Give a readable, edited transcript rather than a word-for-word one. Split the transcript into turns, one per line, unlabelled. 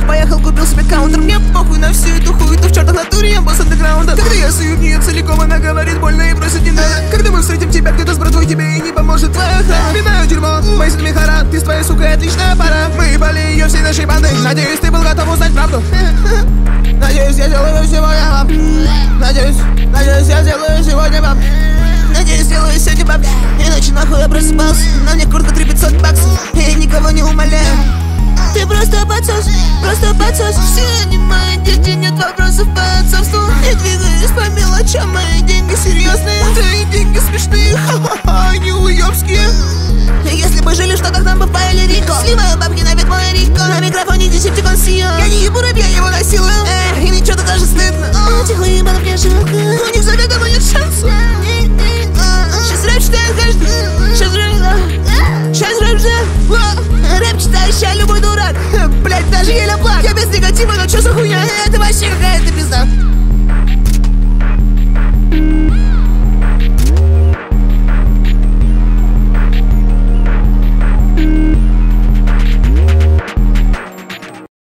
поехал, купил себе каунтер. Мне похуй на всю эту хуету, в чертах натуре я босс андеграунда. Когда я сую в нее целиком, она говорит больно и просит не надо. Когда мы встретим тебя где-то с братвой, тебе и не поможет твоя охрана. Пинаю дерьмо, мои с мехара, ты с твоей сукой отличная пара. Мы ебали ее всей нашей бандой. Надеюсь, ты был готов узнать правду. Надеюсь, я сделаю сегодня баб. Надеюсь, я сделаю сегодня баб. Надеюсь, сделаю сегодня баб. Иначе нахуй я просыпался. На мне куртка 3500 баксов. Я никого не умоляю. Ты просто подсос. Все они мои дети, нет вопросов по отцовству. Не двигаюсь по мелочам, мои деньги серьезные. Твои деньги смешные, ха-ха-ха, они уёбские. Если бы жили в Штатах, нам бы паяли Рико. Сливаю бабки на бит мой Рико. На микрофоне Десептикон Сио. Я не ебу рэп, я его насилую. И мне что-то даже стыдно. Тихо ебанов мне жалко. У них заведомо нет шансов. Сейчас рэп читает каждый. Сейчас рэп же. Рэп читает ща любой дурак. Блять, даже еле плак. Я без негатива, но чё за хуйня? Это вообще какая-то пизда.